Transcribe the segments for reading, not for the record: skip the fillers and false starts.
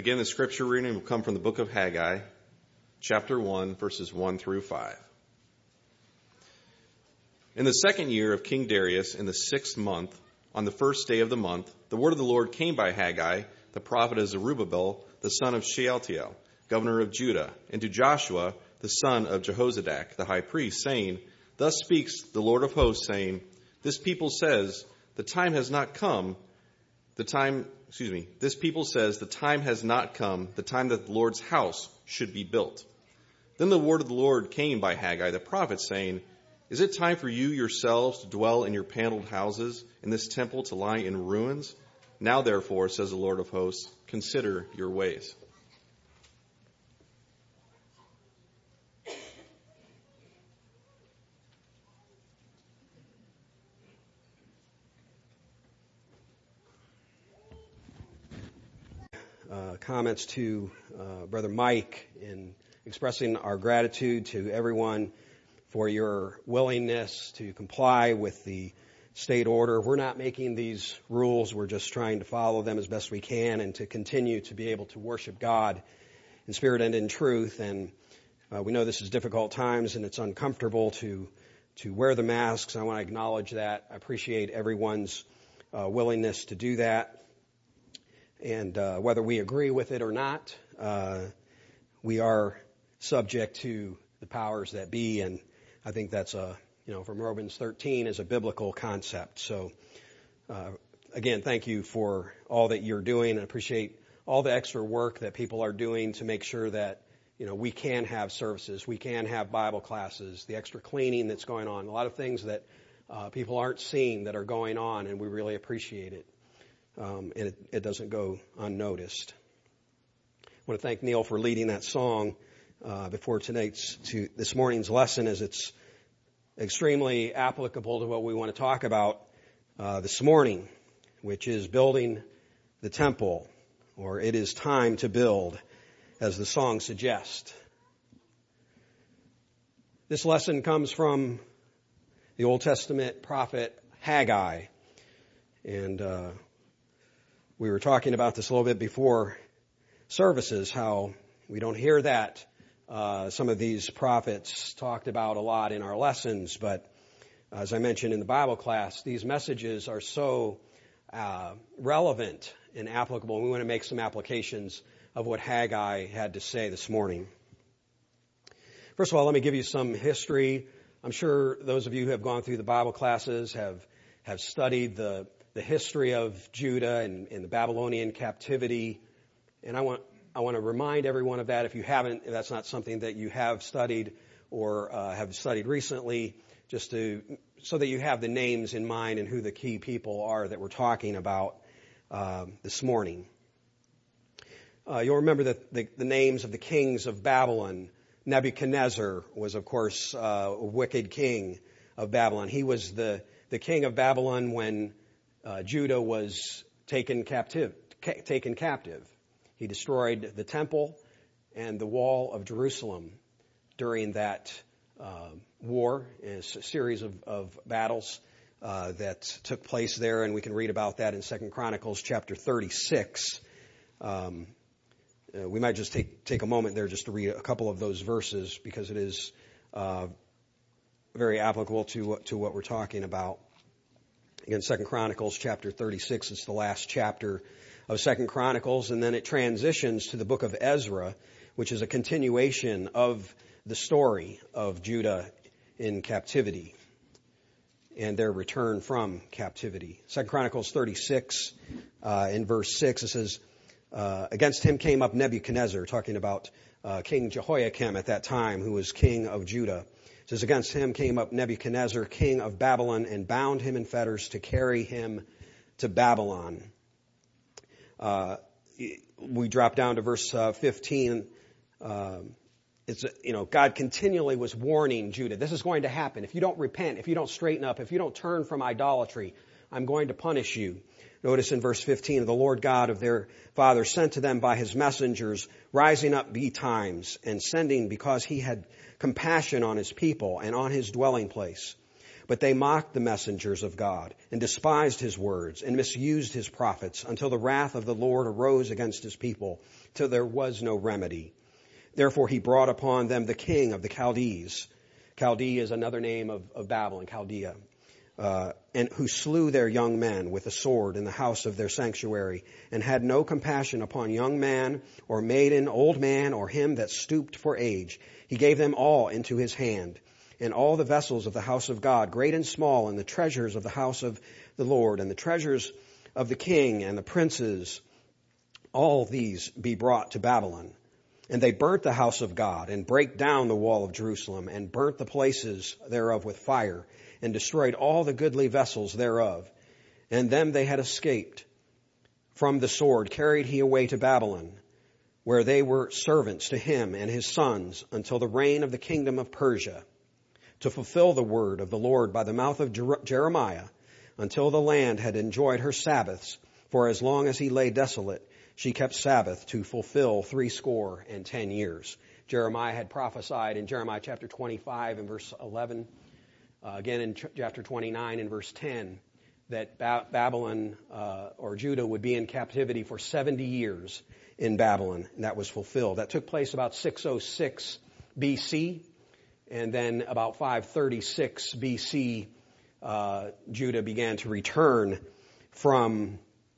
Again, the scripture reading will come from the book of Haggai, chapter 1, verses 1 through 5. In the second year of King Darius, in the 6th month, on the first day of the month, the word of the Lord came by Haggai, the prophet of Zerubbabel, the son of Shealtiel, governor of Judah, and to Joshua, the son of Jehozadak, the high priest, saying, Thus speaks the Lord of hosts, saying, This people says, the time has not come, this people says, the time has not come, the time that the Lord's house should be built. Then the word of the Lord came by Haggai the prophet, saying, Is it time for you yourselves to dwell in your paneled houses, and this temple to lie in ruins? Now therefore, says the Lord of hosts, consider your ways. Comments to Brother Mike in expressing our gratitude to everyone for your willingness to comply with the state order. We're not making these rules. We're just trying to follow them as best we can and to continue to be able to worship God in spirit and in truth. And we know this is difficult times and it's uncomfortable to wear the masks. I want to acknowledge that. I appreciate everyone's willingness to do that. And whether we agree with it or not, we are subject to the powers that be. And I think that's from Romans 13 is a biblical concept. So, again, thank you for all that you're doing. I appreciate all the extra work that people are doing to make sure that, we can have services, we can have Bible classes, the extra cleaning that's going on, a lot of things that people aren't seeing that are going on, and we really appreciate it. And it doesn't go unnoticed. I want to thank Neil for leading that song before this morning's lesson, as it's extremely applicable to what we want to talk about this morning, which is building the temple, or it is time to build, as the song suggests. This lesson comes from the Old Testament prophet Haggai, and we were talking about this a little bit before services, how we don't hear that. Some of these prophets talked about a lot in our lessons, but as I mentioned in the Bible class, these messages are so relevant and applicable. We want to make some applications of what Haggai had to say this morning. First of all, let me give you some history. I'm sure those of you who have gone through the Bible classes have studied the history of Judah and the Babylonian captivity. And I want to remind everyone of that. If you haven't, if that's not something that you have studied or have studied recently, so that you have the names in mind and who the key people are that we're talking about this morning. You'll remember that the names of the kings of Babylon. Nebuchadnezzar was, of course, a wicked king of Babylon. He was the king of Babylon when Judah was taken captive. He destroyed the temple and the wall of Jerusalem during that war, a series of battles that took place there, and we can read about that in 2 Chronicles chapter 36. We might just take a moment there just to read a couple of those verses because it is very applicable to what we're talking about. Again, 2 Chronicles chapter 36 is the last chapter of 2 Chronicles, and then it transitions to the book of Ezra, which is a continuation of the story of Judah in captivity and their return from captivity. 2 Chronicles 36, in verse 6, it says, Against him came up Nebuchadnezzar, talking about King Jehoiakim at that time, who was king of Judah. It says, Against him came up Nebuchadnezzar, king of Babylon, and bound him in fetters to carry him to Babylon. We drop down to verse 15. God continually was warning Judah. This is going to happen. If you don't repent, if you don't straighten up, if you don't turn from idolatry, I'm going to punish you. Notice in verse 15, the Lord God of their fathers sent to them by his messengers, rising up betimes and sending because he had compassion on his people and on his dwelling place. But they mocked the messengers of God and despised his words and misused his prophets until the wrath of the Lord arose against his people, till there was no remedy. Therefore he brought upon them the king of the Chaldees. Chaldee is another name of Babylon, Chaldea. And who slew their young men with a sword in the house of their sanctuary, and had no compassion upon young man or maiden, old man, or him that stooped for age. He gave them all into his hand, and all the vessels of the house of God, great and small, and the treasures of the house of the Lord, and the treasures of the king and the princes, all these be brought to Babylon. And they burnt the house of God, and brake down the wall of Jerusalem, and burnt the places thereof with fire, and destroyed all the goodly vessels thereof. And them they had escaped from the sword carried he away to Babylon, where they were servants to him and his sons, until the reign of the kingdom of Persia, to fulfill the word of the Lord by the mouth of Jeremiah, until the land had enjoyed her Sabbaths. For as long as he lay desolate, she kept Sabbath to fulfill 70 years. Jeremiah had prophesied in Jeremiah chapter 25 and verse 11, again in chapter 29 and verse 10, that Babylon or Judah would be in captivity for 70 years in Babylon, and that was fulfilled. That took place about 606 BC, and then about 536 BC, Judah began to return from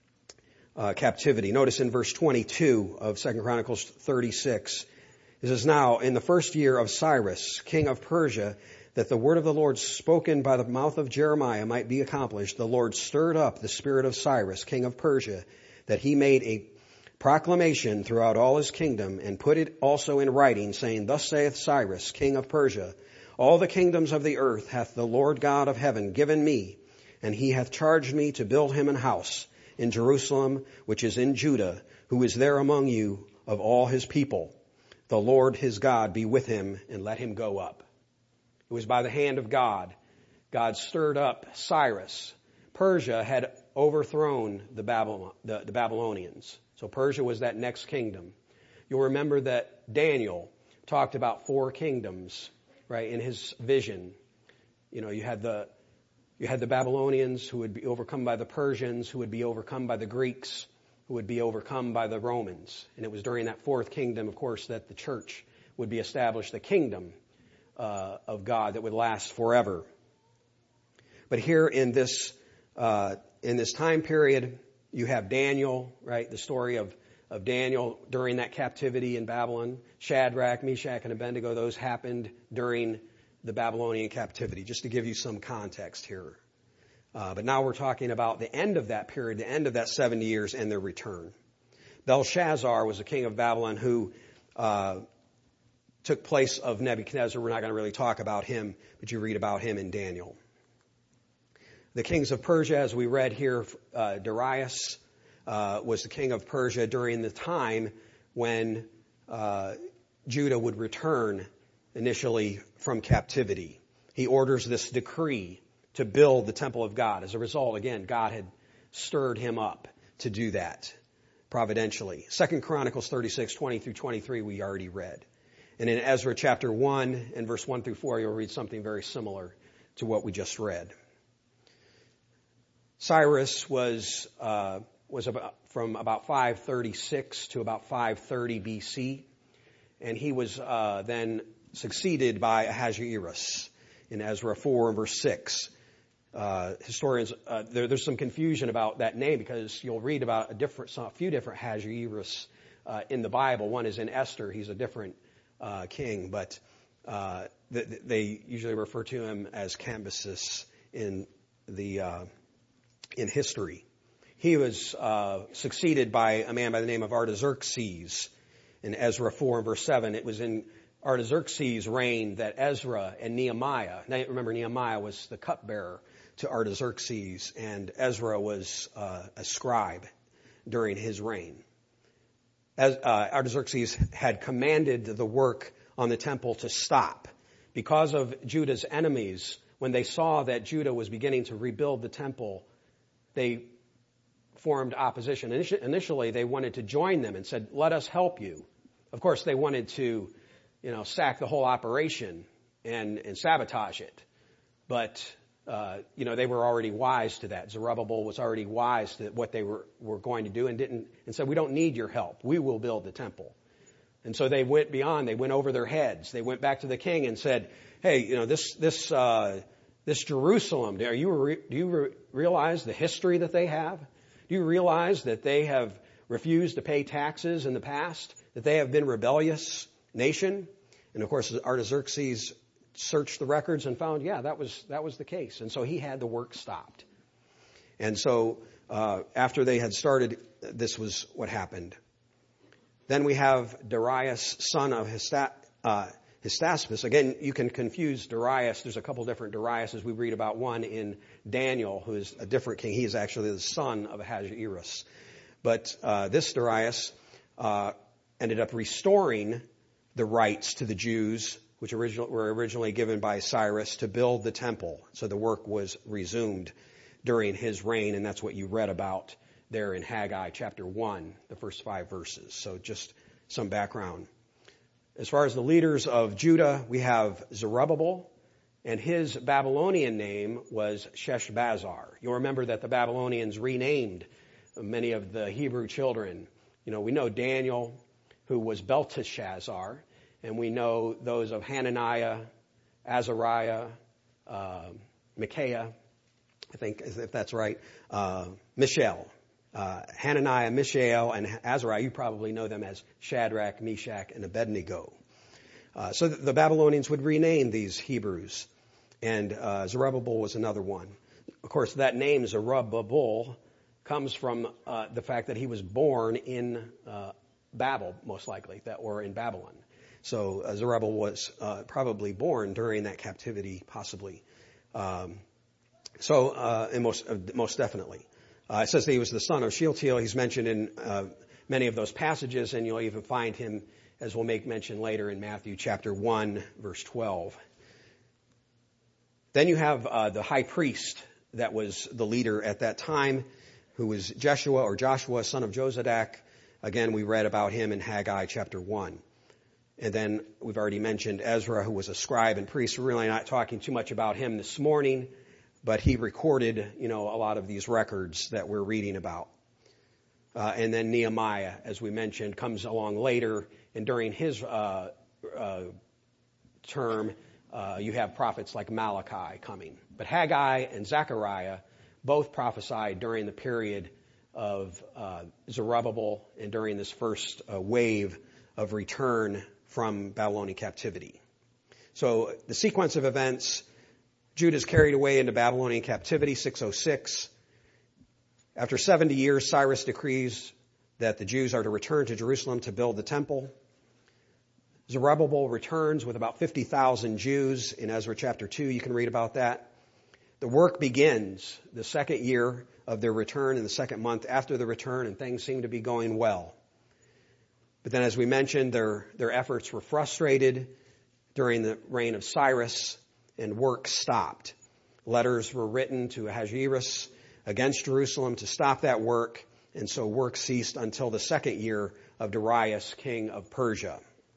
captivity. Notice in verse 22 of 2 Chronicles 36, it says, Now in the first year of Cyrus, king of Persia, that the word of the Lord spoken by the mouth of Jeremiah might be accomplished, the Lord stirred up the spirit of Cyrus, king of Persia, that he made a proclamation throughout all his kingdom, and put it also in writing, saying, Thus saith Cyrus, king of Persia, All the kingdoms of the earth hath the Lord God of heaven given me, and he hath charged me to build him an house in Jerusalem, which is in Judah, who is there among you of all his people. The Lord his God be with him, and let him go up. It was by the hand of God. God stirred up Cyrus. Persia had overthrown the Babylonians. So Persia was that next kingdom. You'll remember that Daniel talked about 4 kingdoms, right, in his vision. You know, you had the Babylonians who would be overcome by the Persians, who would be overcome by the Greeks, who would be overcome by the Romans. And it was during that 4th kingdom, of course, that the church would be established, the kingdom of God that would last forever. But here in this time period, you have Daniel, right? The story of Daniel during that captivity in Babylon. Shadrach, Meshach, and Abednego, those happened during the Babylonian captivity, just to give you some context here. But now we're talking about the end of that period, the end of that 70 years and their return. Belshazzar was the king of Babylon who took place of Nebuchadnezzar. We're not going to really talk about him, but you read about him in Daniel. The kings of Persia, as we read here, Darius was the king of Persia during the time when Judah would return initially from captivity. He orders this decree to build the temple of God. As a result, again, God had stirred him up to do that providentially. 2 Chronicles 36, 20 through 23, we already read. And in Ezra chapter 1 and verse 1 through 4, you'll read something very similar to what we just read. Cyrus was from about 536 to about 530 BC, and he was then succeeded by Ahasuerus in Ezra 4 and verse 6. Historians, there's some confusion about that name because you'll read about a few different Ahasuerus in the Bible. One is in Esther; he's a different king, but they usually refer to him as Cambyses in history. He was succeeded by a man by the name of Artaxerxes in Ezra 4 and verse 7. It was in Artaxerxes' reign that Ezra and Nehemiah, now remember Nehemiah was the cupbearer to Artaxerxes, and Ezra was a scribe during his reign. Artaxerxes had commanded the work on the temple to stop because of Judah's enemies. When they saw that Judah was beginning to rebuild the temple, they formed opposition. Initially, they wanted to join them and said, let us help you. Of course, they wanted to, sack the whole operation and sabotage it. But they were already wise to that. Zerubbabel was already wise to what they were going to do and said, we don't need your help. We will build the temple. And so they went beyond. They went over their heads. They went back to the king and said, hey, this Jerusalem, do you realize the history that they have? Do you realize that they have refused to pay taxes in the past? That they have been rebellious nation? And of course, Artaxerxes searched the records and found, that was the case. And so he had the work stopped. And so after they had started, this was what happened. Then we have Darius, son of Hystaspes. Again, you can confuse Darius. There's a couple different Dariuses. We read about one in Daniel, who is a different king. He is actually the son of Ahasuerus. But this Darius ended up restoring the rights to the Jews, which were originally given by Cyrus, to build the temple. So the work was resumed during his reign, and that's what you read about there in Haggai chapter 1, the first 5 verses. So just some background. As far as the leaders of Judah, we have Zerubbabel, and his Babylonian name was Sheshbazzar. You'll remember that the Babylonians renamed many of the Hebrew children. We know Daniel, who was Belteshazzar, and we know those of Hananiah, Azariah, Micaiah, I think, if that's right, Mishael. Hananiah, Mishael, and Azariah, you probably know them as Shadrach, Meshach, and Abednego. So the Babylonians would rename these Hebrews, and Zerubbabel was another one. Of course, that name, Zerubbabel, comes from the fact that he was born in Babel, most likely, or in Babylon. So Zerubbabel was probably born during that captivity, possibly. And most definitely. It says that he was the son of Shealtiel. He's mentioned in many of those passages, and you'll even find him, as we'll make mention later, in Matthew chapter 1, verse 12. Then you have the high priest that was the leader at that time, who was Joshua, son of Jozadak. Again, we read about him in Haggai chapter 1. And then we've already mentioned Ezra, who was a scribe and priest. We're really not talking too much about him this morning, but he recorded, a lot of these records that we're reading about. And then Nehemiah, as we mentioned, comes along later, and during his term, you have prophets like Malachi coming. But Haggai and Zechariah both prophesied during the period of Zerubbabel and during this first wave of return from Babylonian captivity. So the sequence of events: Judah is carried away into Babylonian captivity, 606. After 70 years, Cyrus decrees that the Jews are to return to Jerusalem to build the temple. Zerubbabel returns with about 50,000 Jews. In Ezra chapter 2, you can read about that. The work begins the second year of their return, in the second month after the return, and things seem to be going well. But then, as we mentioned, their efforts were frustrated during the reign of Cyrus, and work stopped. Letters were written to Ahasuerus against Jerusalem to stop that work, and so work ceased until the second year of Darius, king of Persia.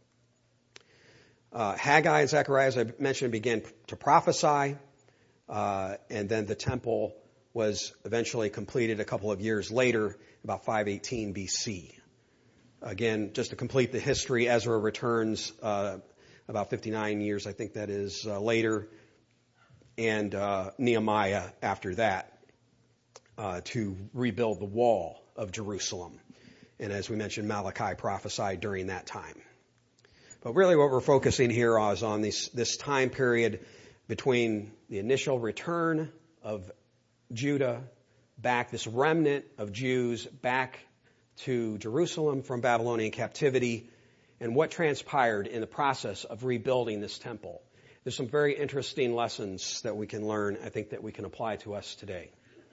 Haggai and Zechariah, as I mentioned, began to prophesy, and then the temple was eventually completed a couple of years later, about 518 BC. Again, just to complete the history, Ezra returns about 59 years, I think that is, later, and Nehemiah after that to rebuild the wall of Jerusalem. And as we mentioned, Malachi prophesied during that time. But really what we're focusing here is on this time period between the initial return of Judah back, this remnant of Jews back to Jerusalem from Babylonian captivity, and what transpired in the process of rebuilding this temple. There's some very interesting lessons that we can learn, I think, that we can apply to us today.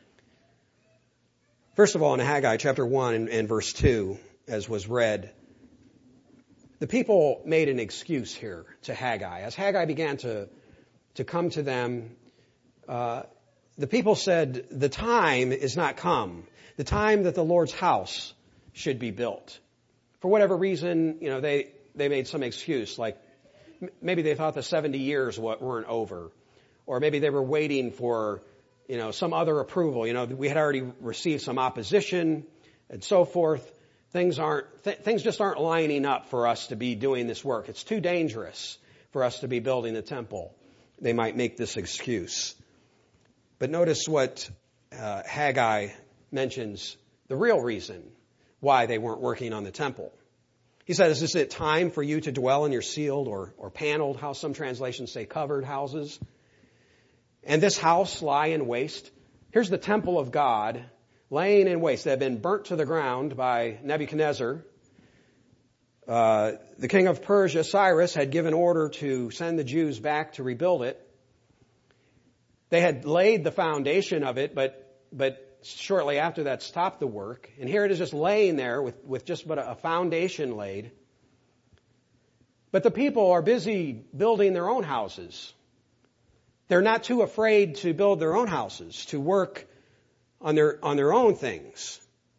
First of all, in Haggai chapter 1 and verse 2, as was read, the people made an excuse here to Haggai. As Haggai began to come to them, the people said, the time is not come. The time that the Lord's house should be built. For whatever reason, they made some excuse, like maybe they thought the 70 years weren't over, or maybe they were waiting for, some other approval. We had already received some opposition and so forth. Things just aren't lining up for us to be doing this work. It's too dangerous for us to be building the temple. They might make this excuse. But notice what Haggai mentions, the real reason why they weren't working on the temple. He said, is it time for you to dwell in your sealed or paneled house? Some translations say covered houses. And this house lie in waste. Here's the temple of God laying in waste. They had been burnt to the ground by Nebuchadnezzar. The king of Persia, Cyrus, had given order to send the Jews back to rebuild it. They had laid the foundation of it, but shortly after that stopped the work. And here it is just laying there with just but a foundation laid. But the people are busy building their own houses. They're not too afraid to build their own houses, to work on their own things.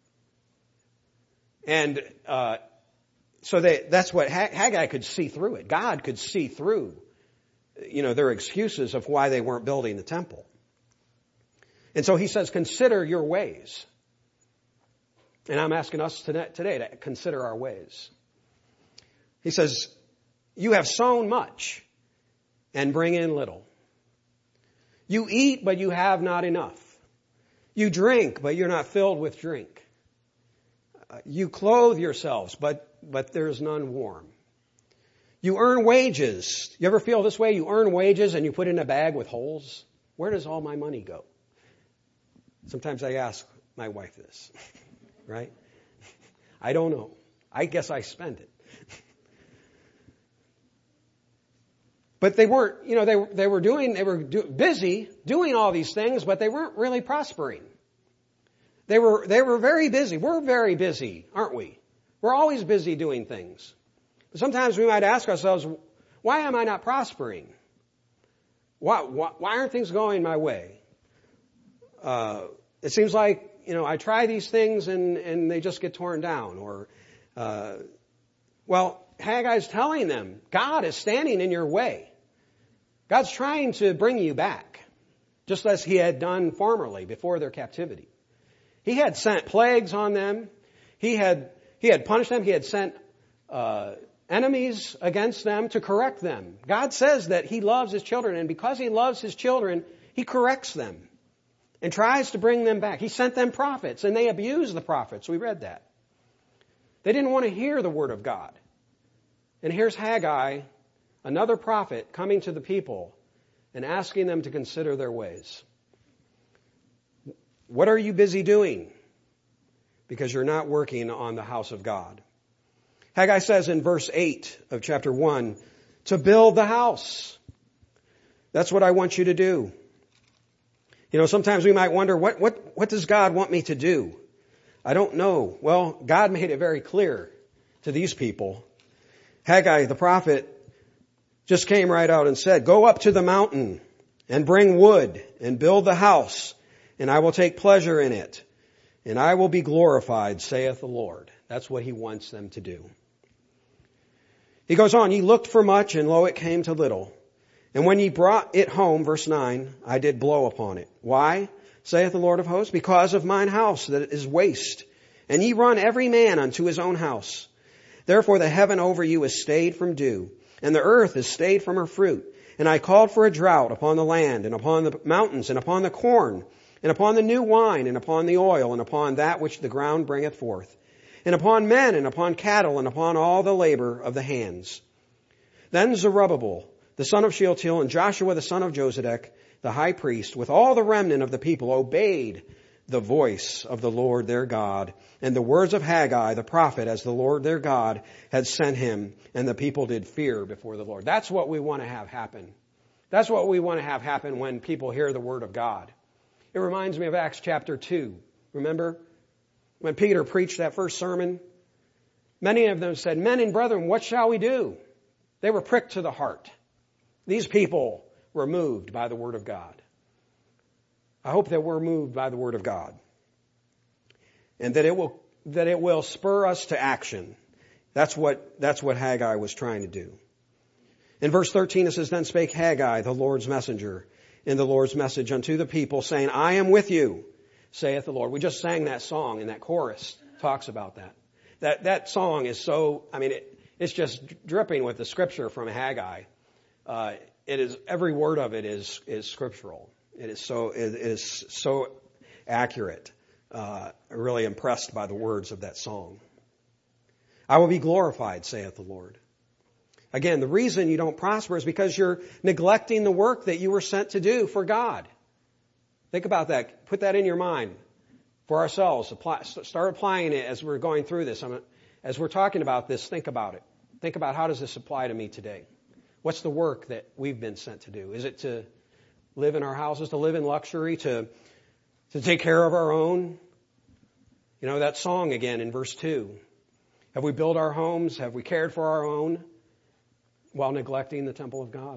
And so that's what Haggai could see through it. God could see through, their excuses of why they weren't building the temple. And so he says, consider your ways. And I'm asking us today to consider our ways. He says, you have sown much and bring in little. You eat, but you have not enough. You drink, but you're not filled with drink. You clothe yourselves, but there's none warm. You earn wages. You ever feel this way? You earn wages and you put in a bag with holes. Where does all my money go? Sometimes I ask my wife this, right? I don't know. I guess I spend it. But they weren't, they were busy doing all these things, but they weren't really prospering. They were very busy. We're very busy, aren't we? We're always busy doing things. But sometimes we might ask ourselves, why am I not prospering? Why aren't things going my way? It seems like, I try these things and they just get torn down. Or, Haggai's telling them, God is standing in your way. God's trying to bring you back, just as he had done formerly before their captivity. He had sent plagues on them. He had punished them. He had sent enemies against them to correct them. God says that he loves his children, and because he loves his children, he corrects them and tries to bring them back. He sent them prophets, and they abused the prophets. We read that. They didn't want to hear the word of God. And here's Haggai, another prophet, coming to the people and asking them to consider their ways. What are you busy doing? Because you're not working on the house of God. Haggai says in verse 8 of chapter 1, to build the house. That's what I want you to do. Sometimes we might wonder, what does God want me to do? I don't know. Well, God made it very clear to these people. Haggai, the prophet, just came right out and said, go up to the mountain and bring wood and build the house, and I will take pleasure in it, and I will be glorified, saith the Lord. That's what he wants them to do. He goes on, ye looked for much, and lo, it came to little. And when ye brought it home, verse 9, I did blow upon it. Why, saith the Lord of hosts? Because of mine house that is waste, and ye run every man unto his own house. Therefore the heaven over you is stayed from dew, and the earth is stayed from her fruit. And I called for a drought upon the land, and upon the mountains, and upon the corn, and upon the new wine, and upon the oil, and upon that which the ground bringeth forth, and upon men, and upon cattle, and upon all the labor of the hands. Then Zerubbabel, the son of Shealtiel, and Joshua, the son of Josedek, the high priest, with all the remnant of the people, obeyed the voice of the Lord their God, and the words of Haggai, the prophet, as the Lord their God had sent him, and the people did fear before the Lord. That's what we want to have happen. That's what we want to have happen when people hear the word of God. It reminds me of Acts chapter 2. Remember? When Peter preached that first sermon, many of them said, men and brethren, what shall we do? They were pricked to the heart. These people were moved by the word of God. I hope that we're moved by the word of God. And that it will spur us to action. That's what Haggai was trying to do. In verse 13 it says, then spake Haggai, the Lord's messenger, in the Lord's message unto the people, saying, I am with you, saith the Lord. We just sang that song, and that chorus talks about that. That song is so, it's just dripping with the scripture from Haggai. It is, every word of it is scriptural. It is so accurate. Really impressed by the words of that song. I will be glorified, saith the Lord. Again, the reason you don't prosper is because you're neglecting the work that you were sent to do for God. Think about that. Put that in your mind for ourselves. Start applying it as we're going through this. As we're talking about this, think about it. Think about, how does this apply to me today? What's the work that we've been sent to do? Is it to live in our houses, to live in luxury, to take care of our own? You know, that song again in verse 2. Have we built our homes? Have we cared for our own while neglecting the temple of God?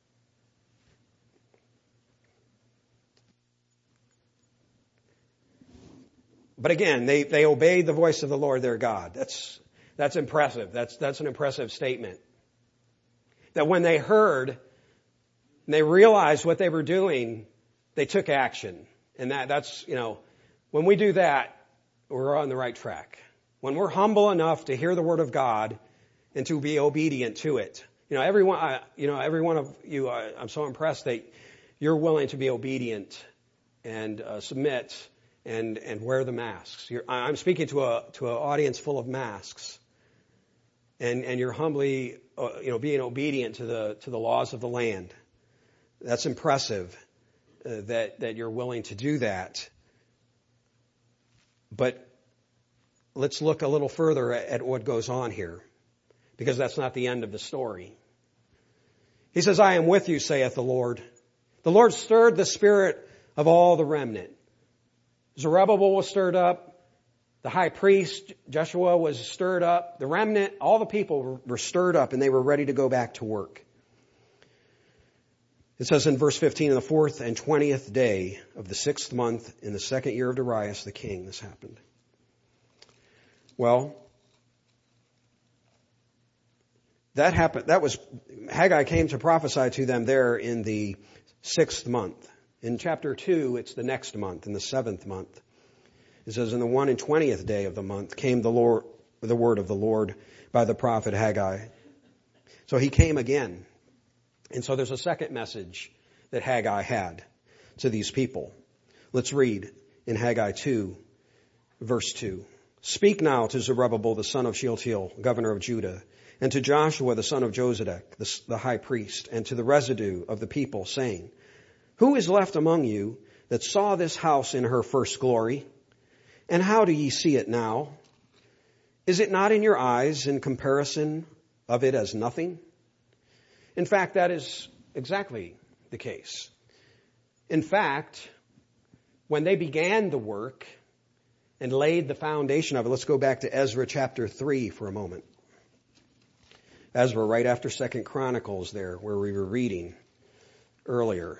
But again, they obeyed the voice of the Lord their God. That's impressive. That's an impressive statement. That when they heard and they realized what they were doing, they took action. And that's, when we do that, we're on the right track. When we're humble enough to hear the word of God and to be obedient to it. Every one of you, I'm so impressed that you're willing to be obedient and submit and wear the masks. I'm speaking to an audience full of masks, and you're humbly, being obedient to the laws of the land. That's impressive that you're willing to do that. But let's look a little further at what goes on here, because that's not the end of the story. He says, I am with you, saith the Lord. The Lord stirred the spirit of all the remnant. Zerubbabel was stirred up. The high priest, Joshua, was stirred up. The remnant, all the people were stirred up, and they were ready to go back to work. It says in verse 15, in the 4th and 20th day of the 6th month, in the 2nd year of Darius the king, this happened. Well, that happened. That was, Haggai came to prophesy to them there in the 6th month. In chapter 2, it's the next month, in the 7th month. It says, in the 1 and 20th day of the month came the word of the Lord by the prophet Haggai. So he came again. And so there's a second message that Haggai had to these people. Let's read in Haggai 2, verse 2. Speak now to Zerubbabel, the son of Shealtiel, governor of Judah, and to Joshua, the son of Jozadak, the high priest, and to the residue of the people, saying, Who is left among you that saw this house in her first glory? And how do ye see it now? Is it not in your eyes in comparison of it as nothing? In fact, that is exactly the case. In fact, when they began the work and laid the foundation of it, let's go back to Ezra chapter 3 for a moment. Ezra, right after 2 Chronicles there, where we were reading earlier.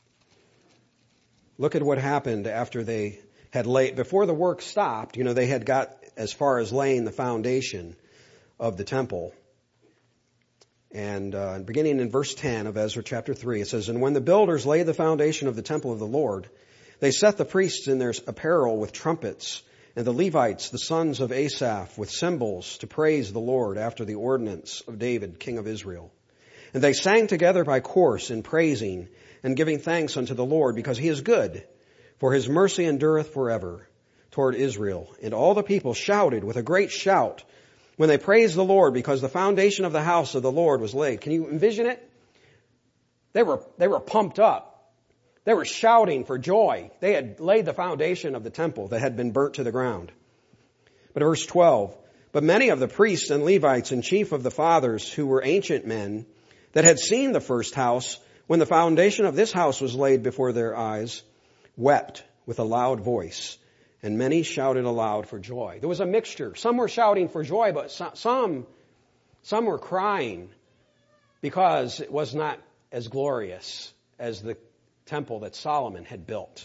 Look at what happened after they had laid, before the work stopped, they had got as far as laying the foundation of the temple. And beginning in verse 10 of Ezra chapter 3, it says, And when the builders laid the foundation of the temple of the Lord, they set the priests in their apparel with trumpets, and the Levites, the sons of Asaph, with cymbals to praise the Lord after the ordinance of David, king of Israel. And they sang together by course in praising and giving thanks unto the Lord, because he is good, for his mercy endureth forever toward Israel. And all the people shouted with a great shout when they praised the Lord, because the foundation of the house of the Lord was laid. Can you envision it? They were pumped up. They were shouting for joy. They had laid the foundation of the temple that had been burnt to the ground. But verse 12, But many of the priests and Levites and chief of the fathers, who were ancient men, that had seen the first house, when the foundation of this house was laid before their eyes, wept with a loud voice, and many shouted aloud for joy. There was a mixture. Some were shouting for joy, but some were crying because it was not as glorious as the temple that Solomon had built.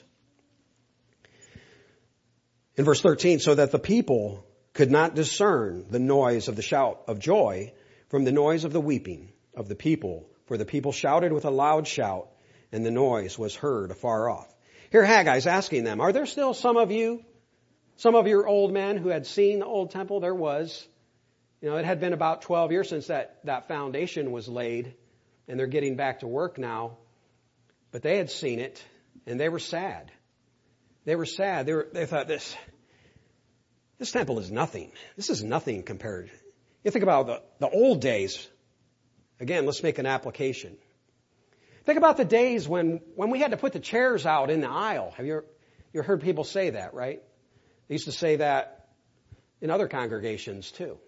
In verse 13, so that the people could not discern the noise of the shout of joy from the noise of the weeping of the people, for the people shouted with a loud shout, and the noise was heard afar off. Here Haggai's asking them, are there still some of your old men who had seen the old temple? There was. It had been about 12 years since that foundation was laid, and they're getting back to work now. But they had seen it, and they were sad. They were sad. They thought, this temple is nothing. This is nothing compared. You think about the old days. Again, let's make an application. Think about the days when we had to put the chairs out in the aisle. Have you heard people say that, right? They used to say that in other congregations too.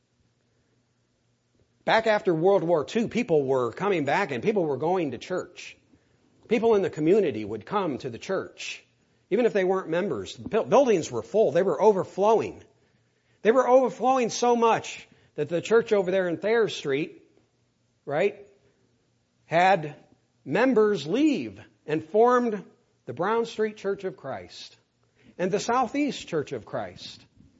Back after World War II, people were coming back and people were going to church. People in the community would come to the church, even if they weren't members. Buildings were full. They were overflowing. They were overflowing so much that the church over there in Thayer Street, right, had members leave and formed the Brown Street Church of Christ and the Southeast Church of Christ.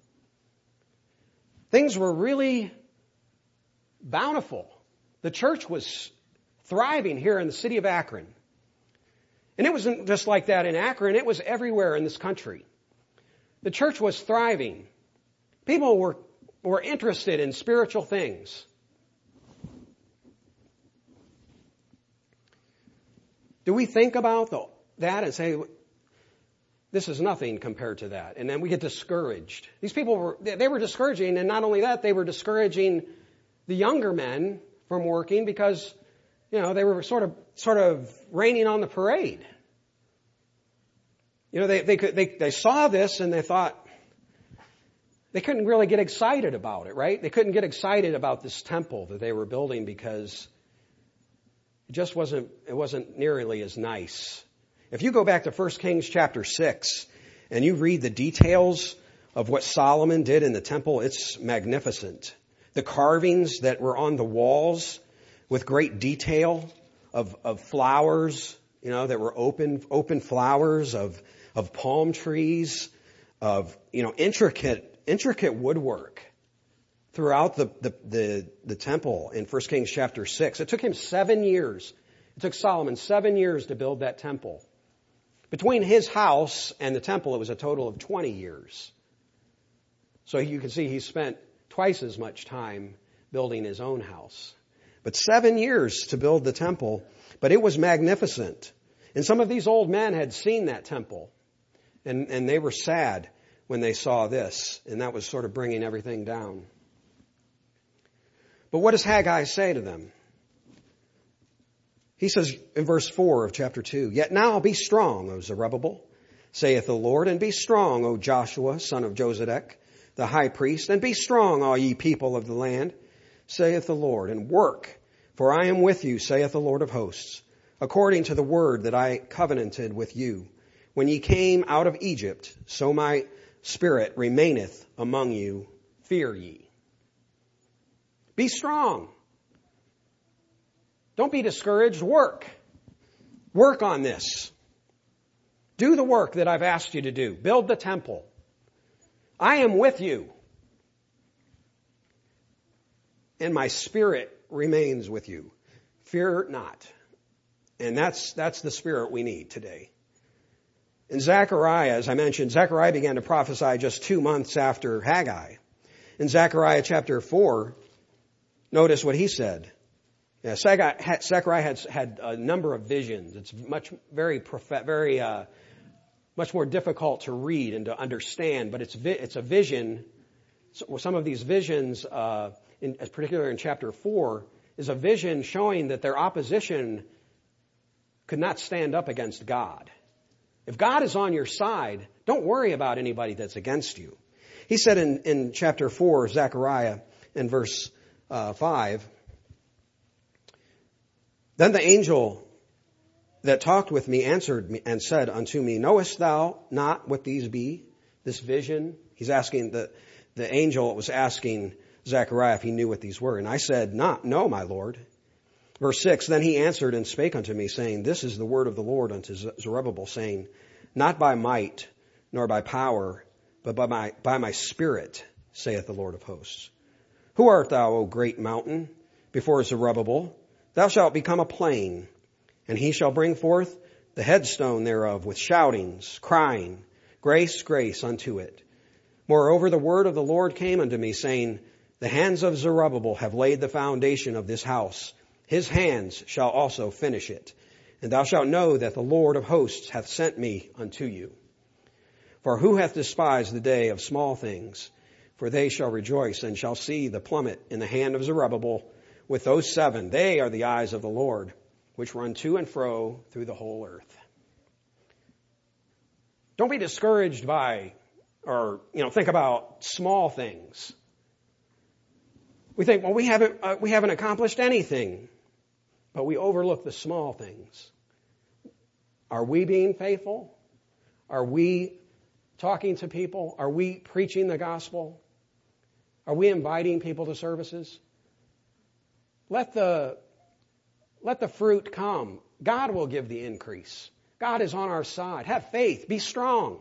Things were really bountiful. The church was thriving here in the city of Akron. And it wasn't just like that in Akron. It was everywhere in this country. The church was thriving. People were interested in spiritual things. Do we think about that and say, this is nothing compared to that? And then we get discouraged. These people were discouraging, and not only that, they were discouraging the younger men from working because, they were sort of raining on the parade. They saw this and they thought they couldn't really get excited about it, right? They couldn't get excited about this temple that they were building because it wasn't nearly as nice. If you go back to 1 Kings chapter 6 and you read the details of what Solomon did in the temple, it's magnificent. The carvings that were on the walls with great detail of flowers, that were open flowers, of palm trees, of, intricate woodwork throughout the temple in 1 Kings chapter 6. It took him 7 years. It took Solomon 7 years to build that temple. Between his house and the temple, it was a total of 20 years. So you can see he spent twice as much time building his own house. But 7 years to build the temple, but it was magnificent. And some of these old men had seen that temple, and they were sad when they saw this, and that was sort of bringing everything down. But what does Haggai say to them? He says in verse 4 of chapter 2, "Yet now be strong, O Zerubbabel, saith the Lord, and be strong, O Joshua, son of Josedek, the high priest, and be strong, all ye people of the land, saith the Lord, and work, for I am with you, saith the Lord of hosts, according to the word that I covenanted with you. When ye came out of Egypt, so my spirit remaineth among you, fear ye." Be strong. Don't be discouraged. Work. Work on this. Do the work that I've asked you to do. Build the temple. I am with you. And my spirit remains with you. Fear not. And that's the spirit we need today. In Zechariah, as I mentioned, Zechariah began to prophesy just 2 months after Haggai. In Zechariah chapter 4, notice what he said. Zechariah had a number of visions. It's much more difficult to read and to understand, but it's a vision. Some of these visions, particularly in chapter 4, is a vision showing that their opposition could not stand up against God. If God is on your side, don't worry about anybody that's against you. He said in chapter 4, Zechariah, in verse 5, "Then the angel that talked with me answered me and said unto me, Knowest thou not what these be, this vision?" He's asking, the angel was asking Zechariah if he knew what these were. And I said, "No, my Lord." Verse 6, "Then he answered and spake unto me, saying, This is the word of the Lord unto Zerubbabel, saying, Not by might, nor by power, but by my spirit, saith the Lord of hosts. Who art thou, O great mountain? Before Zerubbabel, thou shalt become a plain, And he shall bring forth the headstone thereof with shoutings, crying, Grace, grace unto it. Moreover, the word of the Lord came unto me, saying, The hands of Zerubbabel have laid the foundation of this house. His hands shall also finish it. And thou shalt know that the Lord of hosts hath sent me unto you. For who hath despised the day of small things? For they shall rejoice and shall see the plummet in the hand of Zerubbabel with those 7. They are the eyes of the Lord, which run to and fro through the whole earth. Don't be discouraged by, think about small things. We think, well, we haven't accomplished anything, but we overlook the small things. Are we being faithful? Are we talking to people? Are we preaching the gospel? Are we inviting people to services? Let the fruit come. God will give the increase. God is on our side. Have faith. Be strong.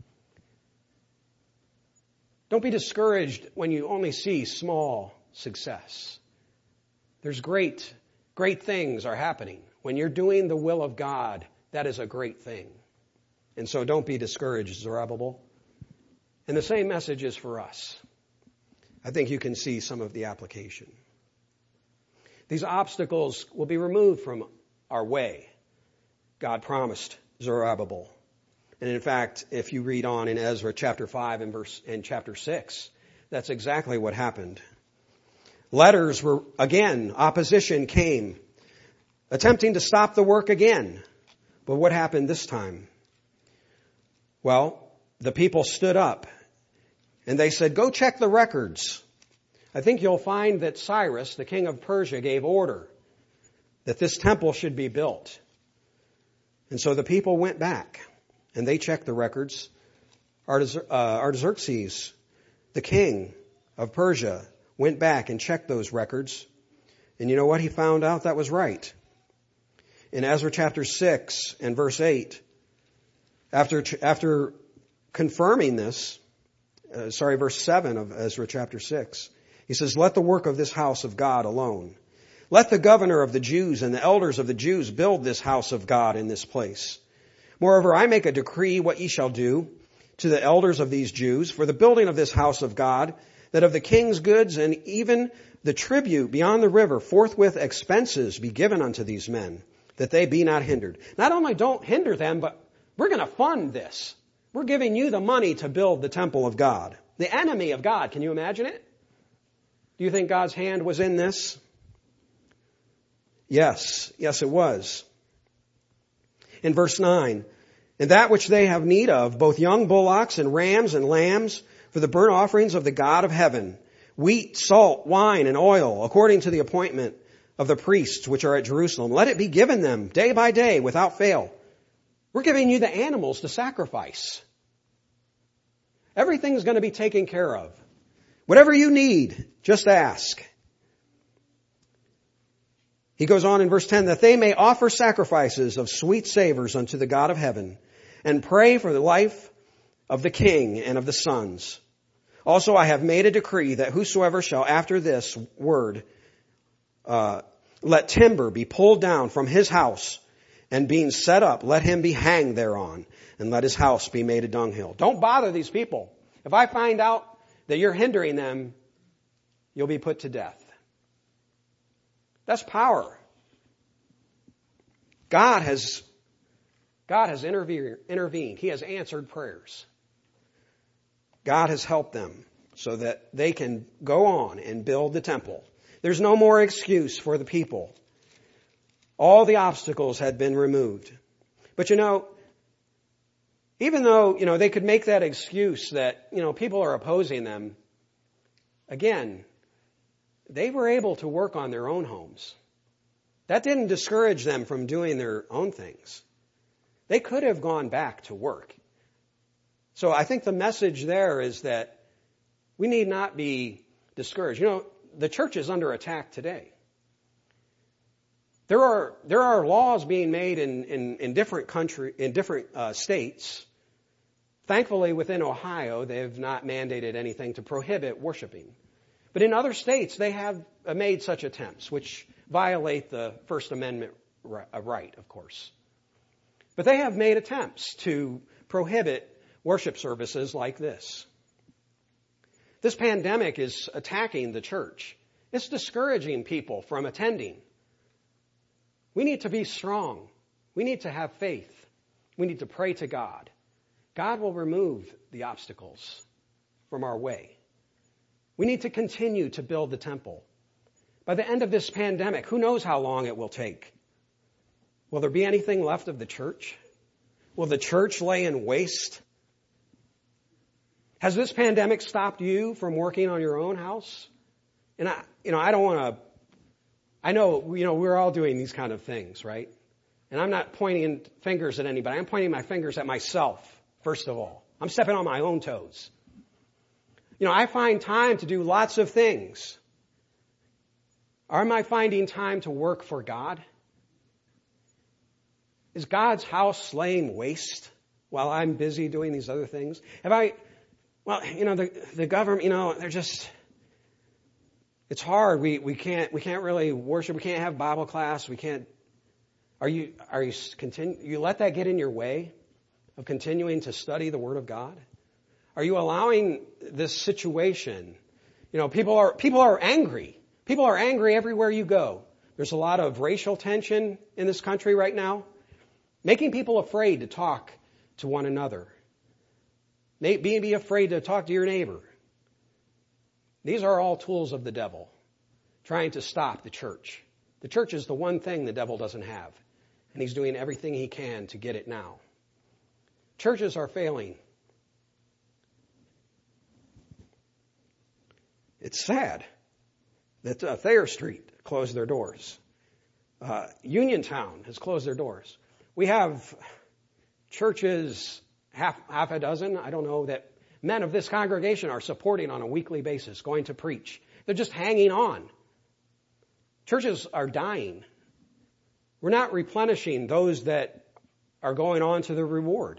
Don't be discouraged when you only see small success. There's great things are happening. When you're doing the will of God, that is a great thing. And so don't be discouraged, Zerubbabel. And the same message is for us. I think you can see some of the application. These obstacles will be removed from our way. God promised Zerubbabel. And in fact, if you read on in Ezra chapter 5 and chapter 6, that's exactly what happened. Letters were, again, opposition came, attempting to stop the work again. But what happened this time? Well, the people stood up and they said, go check the records. I think you'll find that Cyrus, the king of Persia, gave order that this temple should be built. And so the people went back and they checked the records. Artaxerxes, the king of Persia, went back and checked those records. And you know what? He found out that was right. In Ezra chapter 6 and verse 8, after confirming this, verse 7 of Ezra chapter 6, he says, let the work of this house of God alone. Let the governor of the Jews and the elders of the Jews build this house of God in this place. Moreover, I make a decree what ye shall do to the elders of these Jews for the building of this house of God, that of the king's goods and even the tribute beyond the river, forthwith expenses be given unto these men, that they be not hindered. Not only don't hinder them, but we're going to fund this. We're giving you the money to build the temple of God. The enemy of God. Can you imagine it? Do you think God's hand was in this? Yes, it was. In verse 9, and that which they have need of, both young bullocks and rams and lambs, for the burnt offerings of the God of heaven, wheat, salt, wine, and oil, according to the appointment of the priests which are at Jerusalem. Let it be given them day by day without fail. We're giving you the animals to sacrifice. Everything's going to be taken care of. Whatever you need, just ask. He goes on in verse 10, that they may offer sacrifices of sweet savors unto the God of heaven, and pray for the life of the king and of the sons. Also I have made a decree that whosoever shall after this word let timber be pulled down from his house, and being set up, let him be hanged thereon, and let his house be made a dunghill. Don't bother these people. If I find out that you're hindering them, you'll be put to death. That's power. God has intervened. He has answered prayers. God has helped them so that they can go on and build the temple. There's no more excuse for the people. All the obstacles had been removed. But even though, they could make that excuse that, people are opposing them, again, they were able to work on their own homes. That didn't discourage them from doing their own things. They could have gone back to work. So I think the message there is that we need not be discouraged. The church is under attack today. There are laws being made in different states. Thankfully, within Ohio, they have not mandated anything to prohibit worshiping. But in other states, they have made such attempts, which violate the First Amendment right, of course. But they have made attempts to prohibit worship services like this. This pandemic is attacking the church. It's discouraging people from attending. We need to be strong. We need to have faith. We need to pray to God. God will remove the obstacles from our way. We need to continue to build the temple. By the end of this pandemic, who knows how long it will take? Will there be anything left of the church? Will the church lay in waste? Has this pandemic stopped you from working on your own house? And I don't want to, I know, we're all doing these kind of things, right? And I'm not pointing fingers at anybody. I'm pointing my fingers at myself, first of all. I'm stepping on my own toes. I find time to do lots of things. Am I finding time to work for God? Is God's house laying waste while I'm busy doing these other things? The government, they're just, it's hard. We can't really worship. We can't have Bible class. We can't. You let that get in your way of continuing to study the Word of God? Are you allowing this situation? People are angry. People are angry everywhere you go. There's a lot of racial tension in this country right now, making people afraid to talk to one another. Be afraid to talk to your neighbor. These are all tools of the devil, trying to stop the church. The church is the one thing the devil doesn't have, and he's doing everything he can to get it now. Churches are failing. It's sad that Thayer Street closed their doors. Uniontown has closed their doors. We have churches, half a dozen, I don't know, that men of this congregation are supporting on a weekly basis, going to preach. They're just hanging on. Churches are dying. We're not replenishing those that are going on to the reward.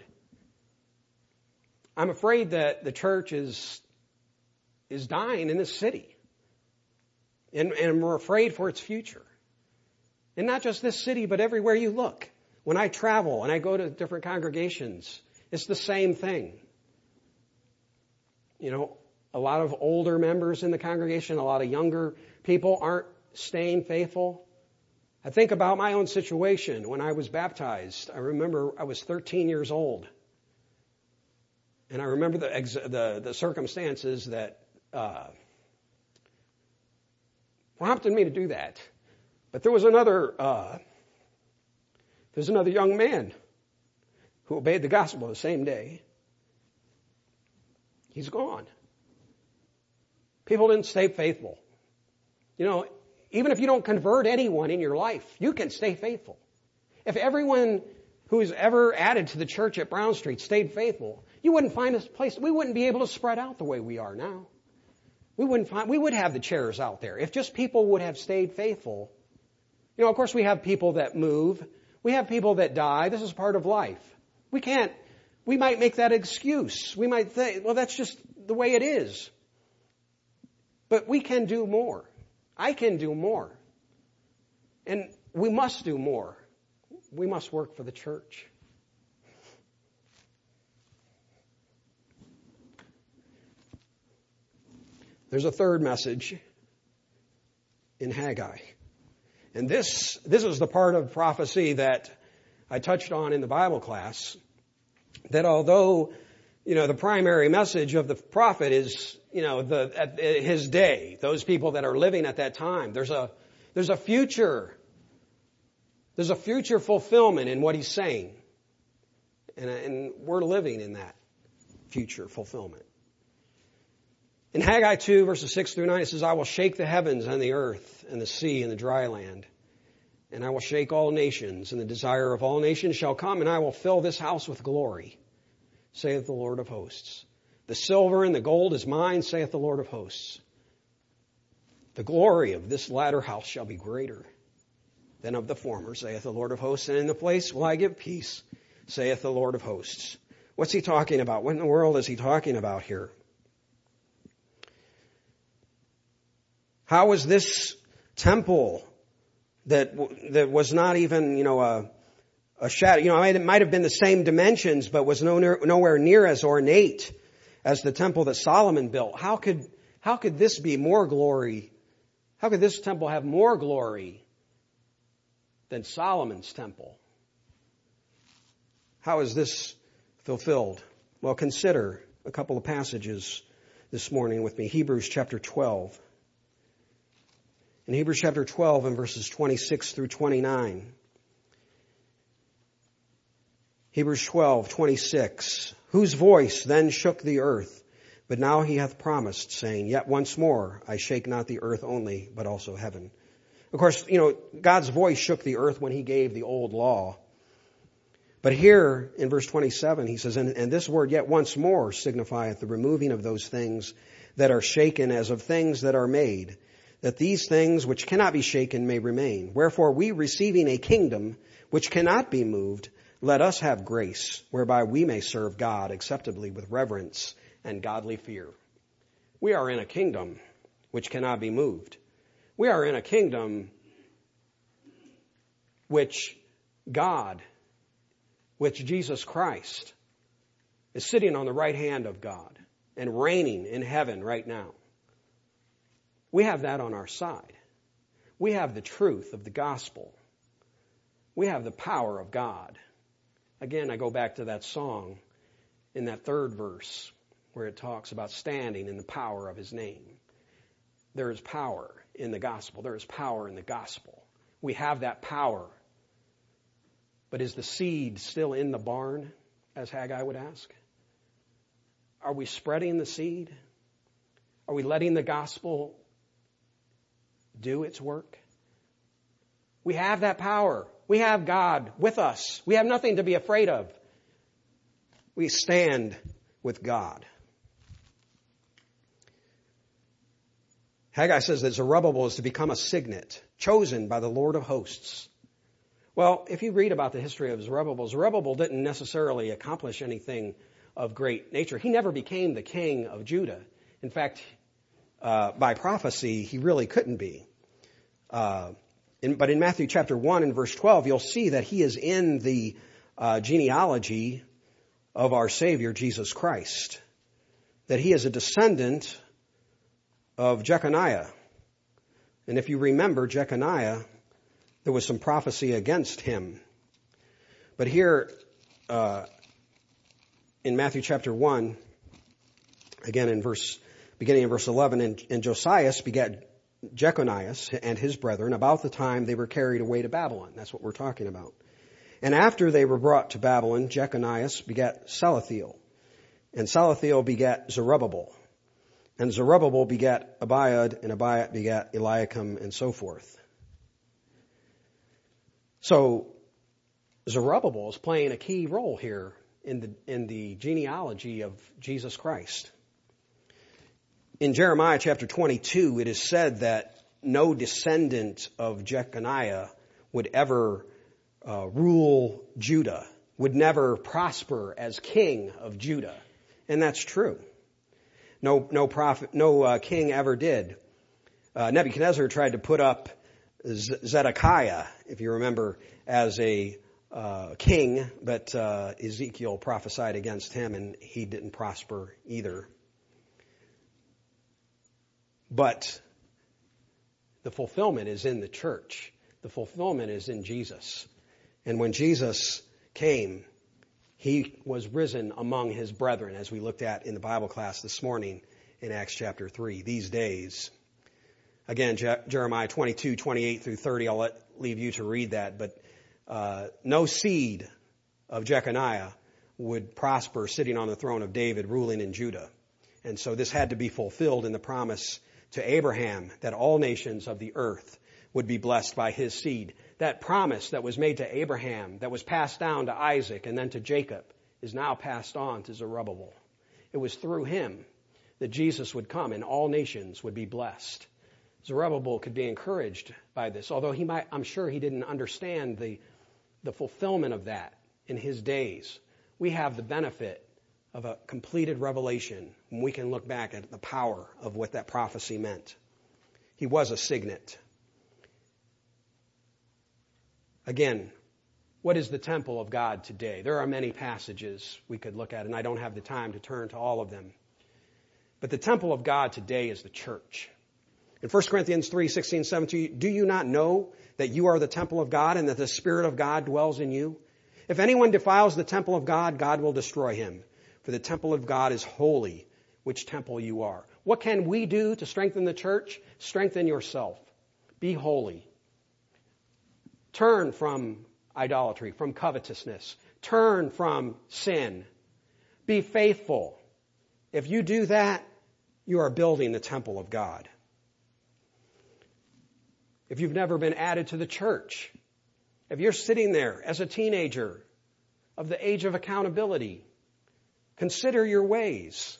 I'm afraid that the church is dying in this city. And we're afraid for its future. And not just this city, but everywhere you look. When I travel and I go to different congregations, it's the same thing. A lot of older members in the congregation, a lot of younger people aren't staying faithful. I think about my own situation when I was baptized. I remember I was 13 years old. And I remember the circumstances that prompted me to do that. But there's another young man who obeyed the gospel the same day. He's gone. People didn't stay faithful. Even if you don't convert anyone in your life, you can stay faithful. If everyone who's ever added to the church at Brown Street stayed faithful, you wouldn't find a place. We wouldn't be able to spread out the way we are now. We would have the chairs out there if just people would have stayed faithful. Of course, we have people that move. We have people that die. This is part of life. We might make that excuse. We might think, well, that's just the way it is. But we can do more. I can do more. And we must do more. We must work for the church. There's a third message in Haggai. And this is the part of prophecy that I touched on in the Bible class, that although, the primary message of the prophet is, at his day, those people that are living at that time, there's a future fulfillment in what he's saying. And we're living in that future fulfillment. In Haggai 2, verses 6 through 9, it says, I will shake the heavens and the earth and the sea and the dry land. And I will shake all nations, and the desire of all nations shall come, and I will fill this house with glory, saith the Lord of hosts. The silver and the gold is mine, saith the Lord of hosts. The glory of this latter house shall be greater than of the former, saith the Lord of hosts. And in the place will I give peace, saith the Lord of hosts. What's he talking about? What in the world is he talking about here? How is this temple that was not even, a shadow. It might have been the same dimensions, but was nowhere near as ornate as the temple that Solomon built. How could this be more glory? How could this temple have more glory than Solomon's temple? How is this fulfilled? Well, consider a couple of passages this morning with me. Hebrews chapter 12. In Hebrews chapter 12 and verses 26 through 29. Hebrews 12:26. Whose voice then shook the earth, but now he hath promised, saying, Yet once more I shake not the earth only, but also heaven. Of course, God's voice shook the earth when he gave the old law. But here in verse 27, he says, And this word yet once more signifieth the removing of those things that are shaken as of things that are made, that these things which cannot be shaken may remain. Wherefore we, receiving a kingdom which cannot be moved, let us have grace, whereby we may serve God acceptably with reverence and godly fear. We are in a kingdom which cannot be moved. We are in a kingdom which Jesus Christ is sitting on the right hand of God and reigning in heaven right now. We have that on our side. We have the truth of the gospel. We have the power of God. Again, I go back to that song in that third verse where it talks about standing in the power of his name. There is power in the gospel. There is power in the gospel. We have that power. But is the seed still in the barn, as Haggai would ask? Are we spreading the seed? Are we letting the gospel do its work? We have that power. We have God with us. We have nothing to be afraid of. We stand with God. Haggai says that Zerubbabel is to become a signet, chosen by the Lord of hosts. Well, if you read about the history of Zerubbabel didn't necessarily accomplish anything of great nature. He never became the king of Judah. In fact, by prophecy, he really couldn't be. But in Matthew chapter 1 and verse 12, you'll see that he is in the genealogy of our Savior, Jesus Christ. That he is a descendant of Jeconiah. And if you remember Jeconiah, there was some prophecy against him. But here, in Matthew chapter 1, again beginning in verse 11, and Josias begat Jeconias and his brethren about the time they were carried away to Babylon. That's what we're talking about. And after they were brought to Babylon, Jeconias begat Salathiel, and Salathiel begat Zerubbabel, and Zerubbabel begat Abiud, and Abiud begat Eliakim, and so forth. So Zerubbabel is playing a key role here in the genealogy of Jesus Christ. In Jeremiah chapter 22, it is said that no descendant of Jeconiah would ever rule Judah, would never prosper as king of Judah. And that's true. No king ever did. Nebuchadnezzar tried to put up Zedekiah, if you remember, as a king, but Ezekiel prophesied against him and he didn't prosper either. But the fulfillment is in the church. The fulfillment is in Jesus. And when Jesus came, he was risen among his brethren, as we looked at in the Bible class this morning in Acts chapter 3. These days, again, Jeremiah 22, 28 through 30, I'll leave you to read that. But no seed of Jeconiah would prosper sitting on the throne of David, ruling in Judah. And so this had to be fulfilled in the promise to Abraham that all nations of the earth would be blessed by his seed. That promise that was made to Abraham, that was passed down to Isaac and then to Jacob, is now passed on to Zerubbabel. It was through him that Jesus would come and all nations would be blessed. Zerubbabel could be encouraged by this, although I'm sure he didn't understand the fulfillment of that in his days. We have the benefit of a completed revelation when we can look back at the power of what that prophecy meant. He was a signet. Again, what is the temple of God today? There are many passages we could look at, and I don't have the time to turn to all of them. But the temple of God today is the church. In 1 Corinthians 3:16, 17, do you not know that you are the temple of God and that the Spirit of God dwells in you? If anyone defiles the temple of God, God will destroy him. For the temple of God is holy, which temple you are. What can we do to strengthen the church? Strengthen yourself. Be holy. Turn from idolatry, from covetousness. Turn from sin. Be faithful. If you do that, you are building the temple of God. If you've never been added to the church, if you're sitting there as a teenager of the age of accountability, consider your ways.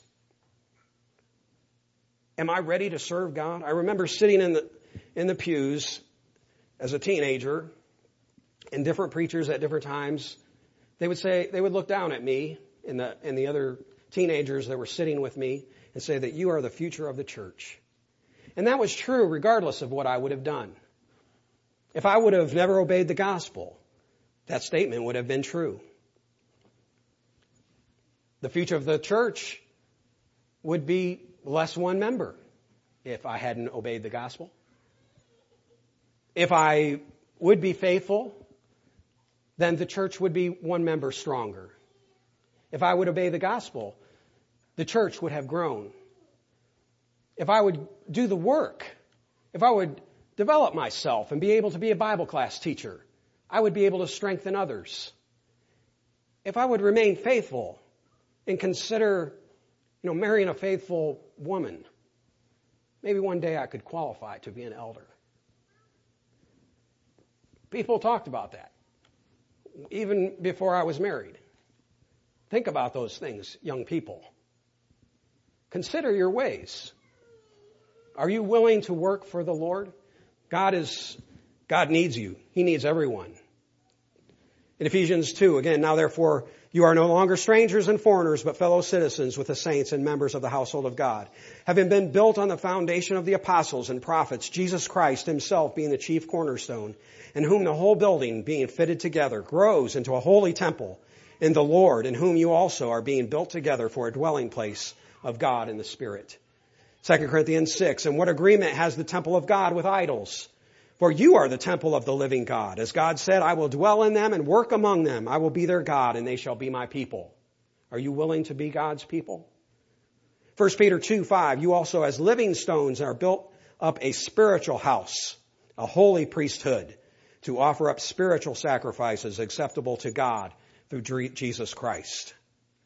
Am I ready to serve God? I remember sitting in the pews as a teenager, and different preachers at different times, they would look down at me and the other teenagers that were sitting with me and say that you are the future of the church. And that was true regardless of what I would have done. If I would have never obeyed the gospel, that statement would have been true. The future of the church would be less one member if I hadn't obeyed the gospel. If I would be faithful, then the church would be one member stronger. If I would obey the gospel, the church would have grown. If I would do the work, if I would develop myself and be able to be a Bible class teacher, I would be able to strengthen others. If I would remain faithful and consider, marrying a faithful woman, maybe one day I could qualify to be an elder. People talked about that, even before I was married. Think about those things, young people. Consider your ways. Are you willing to work for the Lord? God needs you. He needs everyone. In Ephesians 2, again, now therefore you are no longer strangers and foreigners, but fellow citizens with the saints and members of the household of God, having been built on the foundation of the apostles and prophets, Jesus Christ himself being the chief cornerstone, in whom the whole building being fitted together grows into a holy temple in the Lord, in whom you also are being built together for a dwelling place of God in the Spirit. 2 Corinthians 6, and what agreement has the temple of God with idols? For you are the temple of the living God. As God said, I will dwell in them and work among them. I will be their God and they shall be my people. Are you willing to be God's people? 1 Peter 2:5, you also as living stones are built up a spiritual house, a holy priesthood, to offer up spiritual sacrifices acceptable to God through Jesus Christ.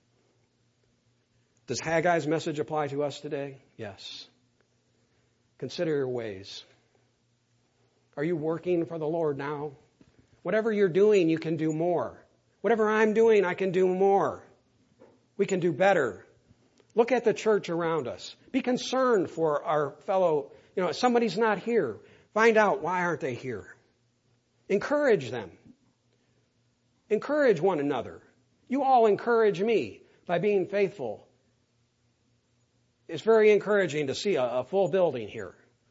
Does Haggai's message apply to us today? Yes. Consider your ways. Are you working for the Lord now? Whatever you're doing, you can do more. Whatever I'm doing, I can do more. We can do better. Look at the church around us. Be concerned for our fellow, if somebody's not here, find out why aren't they here. Encourage them. Encourage one another. You all encourage me by being faithful. It's very encouraging to see a full building here.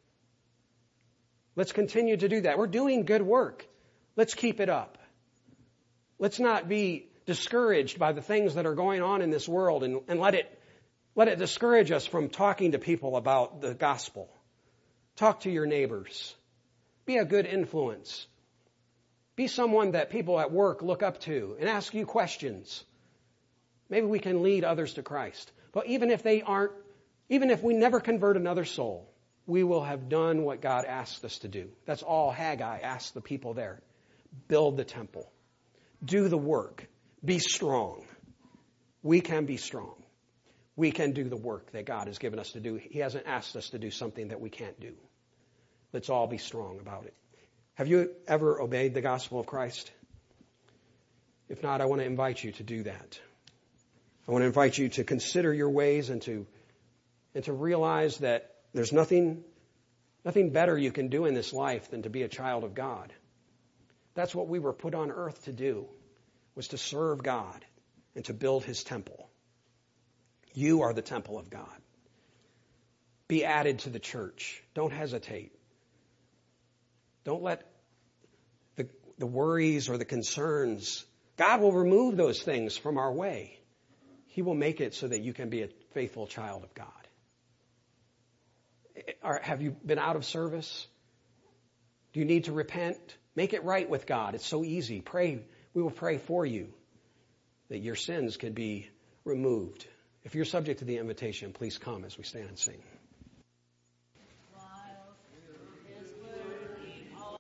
Let's continue to do that. We're doing good work. Let's keep it up. Let's not be discouraged by the things that are going on in this world and let it discourage us from talking to people about the gospel. Talk to your neighbors. Be a good influence. Be someone that people at work look up to and ask you questions. Maybe we can lead others to Christ. But even if we never convert another soul, we will have done what God asked us to do. That's all Haggai asked the people there. Build the temple. Do the work. Be strong. We can be strong. We can do the work that God has given us to do. He hasn't asked us to do something that we can't do. Let's all be strong about it. Have you ever obeyed the gospel of Christ? If not, I want to invite you to do that. I want to invite you to consider your ways and to realize that there's nothing better you can do in this life than to be a child of God. That's what we were put on earth to do, was to serve God and to build his temple. You are the temple of God. Be added to the church. Don't hesitate. Don't let the worries or the concerns, God will remove those things from our way. He will make it so that you can be a faithful child of God. Have you been out of service? Do you need to repent? Make it right with God. It's so easy. Pray. We will pray for you that your sins can be removed. If you're subject to the invitation, please come as we stand and sing.